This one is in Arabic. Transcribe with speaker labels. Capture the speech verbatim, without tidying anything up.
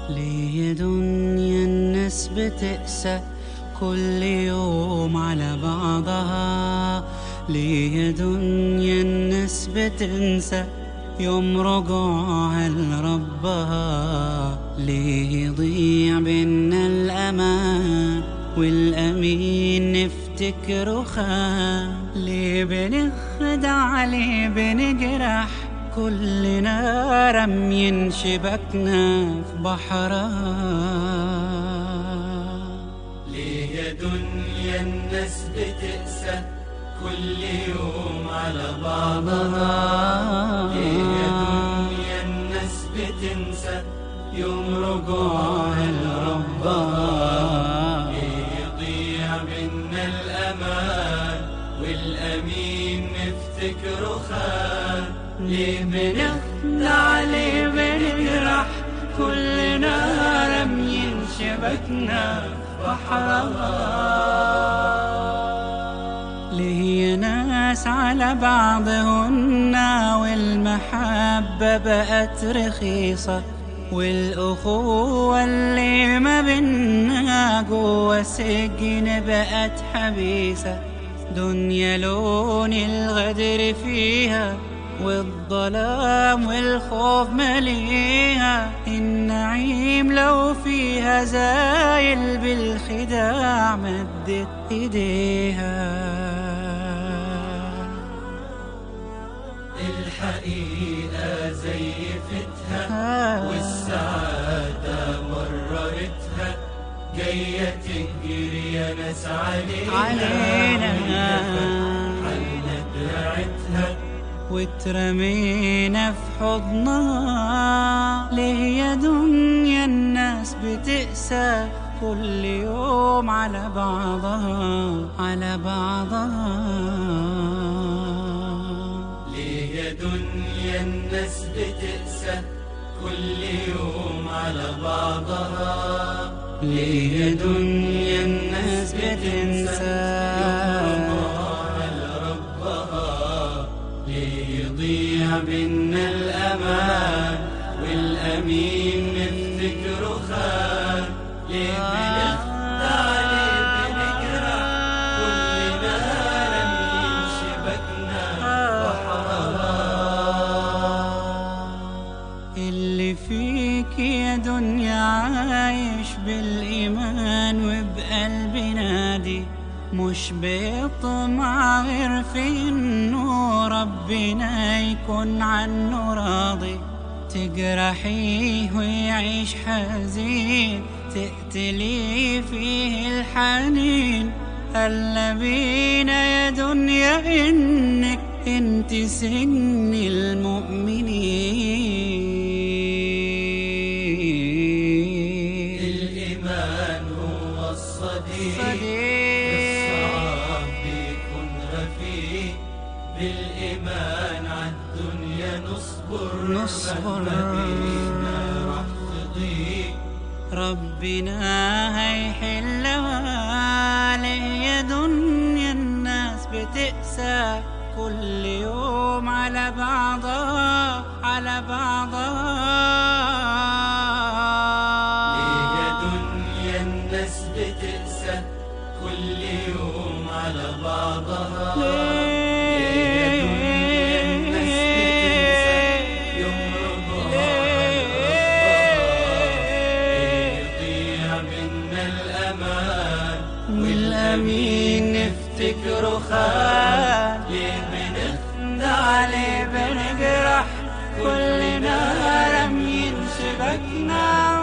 Speaker 1: ليه دنيا الناس بتقسى كل يوم على بعضها؟ ليه دنيا الناس بتنسى يوم رجوعها لربها؟ ليه يضيع بينا الأمان والأمين نفتكره خان؟ ليه بنخدع، ليه بنجرح كلنا رمين شبكنا في بحرها؟
Speaker 2: ليه يا دنيا الناس بتقسى كل يوم على بعضها؟ ليه يا دنيا الناس بتنسى يوم رجوعها لربها؟ ليه يضيع بينا الأمان والأمين نفتكره خان؟ ليه بنخدع، ليه بنجرح كلنا رميين شبكنا في بحرها؟ ليه يا ناس على بعضهن والمحبة بقت رخيصة، والأخوة اللي ما بينا جوا سجن بقت حبيسة؟ دنيا لون الغدر فيها والظلام والخوف مليها، النعيم لو فيها زايل بالخداع مدت ايديها. الحقيقة زيفتها والسعادة مررتها، جاية تجري يا ناس علينا,
Speaker 1: علينا
Speaker 2: حلنا دراعتها
Speaker 1: واترمينا في حضنها. ليه يا دنيا الناس بتقسى كل يوم على بعضها على بعضها؟
Speaker 2: ليه يا دنيا الناس بتقسى كل يوم على بعضها؟
Speaker 1: ليه يا دنيا الناس بتنسى
Speaker 2: يضيع بينا الأمان والأمين نفتكره خان؟ ليه بنخدع، ليه بنجرح كلنا رميين شبكنا بحرها؟
Speaker 1: اللي فيك يا دنيا عايش بالإيمان وبقلب نادي، مش بيطمع غير في إنه ربنا يكون عنه راضي. تجرحيه ويعيش حزين، تقتلي فيه الحنين. هلا بينا يا دنيا إنك انت سن المؤمنين.
Speaker 2: الإيمان هو الصديق، بالإيمان عالدنيا نصبر
Speaker 1: نصبر
Speaker 2: بينا راح تضيق،
Speaker 1: ربنا هيحلها. ليه يا دنيا الناس بتقسى كل يوم على بعضها على بعضها؟
Speaker 2: ليه يا دنيا الناس بتقسى كل يوم على بعضها؟ والأمين نفتكره خان؟ ليه بنخدع، ليه بنجرح كلنا رميين شبكنا